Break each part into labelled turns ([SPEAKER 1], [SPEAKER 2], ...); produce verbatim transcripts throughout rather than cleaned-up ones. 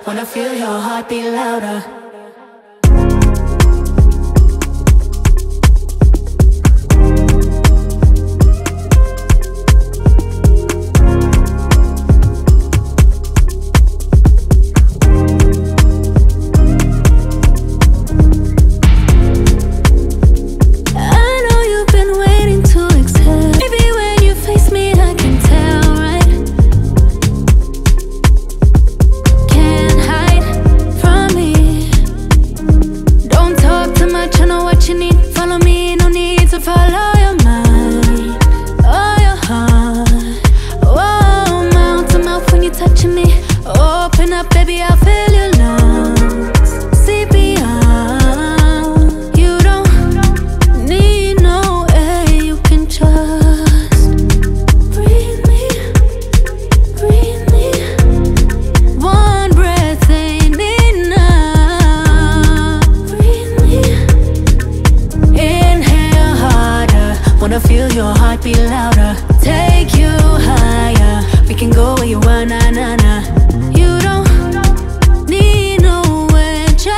[SPEAKER 1] Wanna feel your heartbeat louder.
[SPEAKER 2] Baby, I'll fill your lungs. C P R. You don't need no air. You can just breathe me, breathe me. One breath ain't enough. Breathe me.
[SPEAKER 1] Inhale harder. Wanna feel your heartbeat louder. Take you higher. We can go where you want, na na na.
[SPEAKER 2] You don't need nowhere, just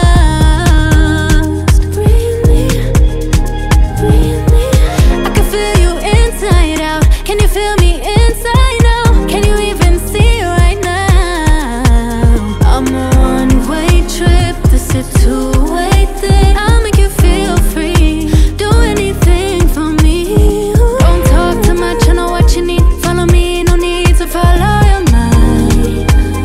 [SPEAKER 2] breathe me, breathe me. I can feel you inside out. Can you feel me inside out? Can you even see right now? I'm a one-way trip, this a two-way thing. I'll make you feel free, do anything for me. Don't talk too much, I know what you need. Follow me, no need to follow your mind.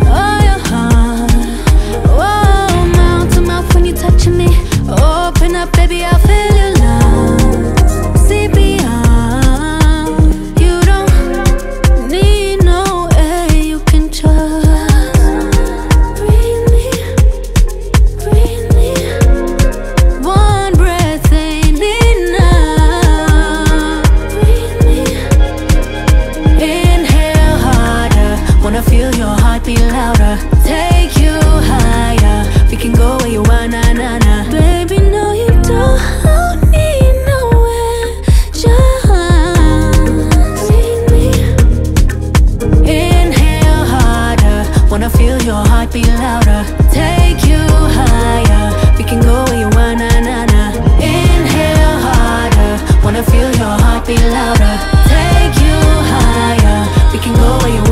[SPEAKER 2] Open up, baby, I'll fill your lungs. C P R. You don't need no air. You can just breathe me, breathe me. One breath ain't enough. Breathe me.
[SPEAKER 1] Inhale harder. Wanna feel your heartbeat louder. Take you higher. We can go where you want, na na na.
[SPEAKER 2] Baby, no, you don't need nowhere. Just breathe me.
[SPEAKER 1] Inhale harder. Wanna feel your heartbeat louder. Take you higher. We can go where you want, na na na. Inhale harder. Wanna feel your heartbeat louder. Take you higher. We can go where you want.